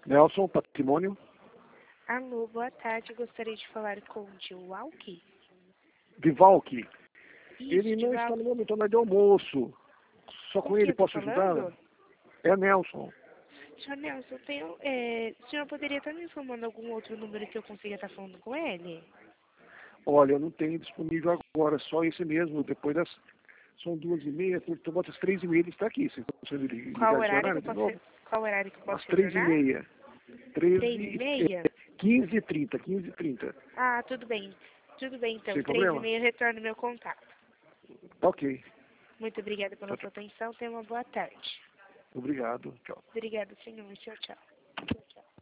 Nelson, Patrimônio. Alô, boa tarde. Gostaria de falar com o Diwalki. Vivalki. Isso, Ele não Diwalki. está no momento de almoço. Só com ele eu tô posso ajudar? falando? É Nelson. Senhor Nelson, o senhor poderia estar me informando algum outro número que eu consiga estar falando com ele? Olha, eu não tenho disponível agora, só esse mesmo. Depois das... São 2h30, por volta das 3h30 ele está aqui. Você consegue ligar Qual esse horário horário de novo? qual horário que eu posso Às retornar? 3h30. 3h30? 15h30, 15h30. Ah, tudo bem. Tudo bem, então. Sem 3h30 problema? eu retorno meu contato. Ok. Muito obrigada pela Tchau, sua tchau. atenção. Tenha uma boa tarde. Obrigado. Tchau. Obrigada, senhor. Tchau, tchau.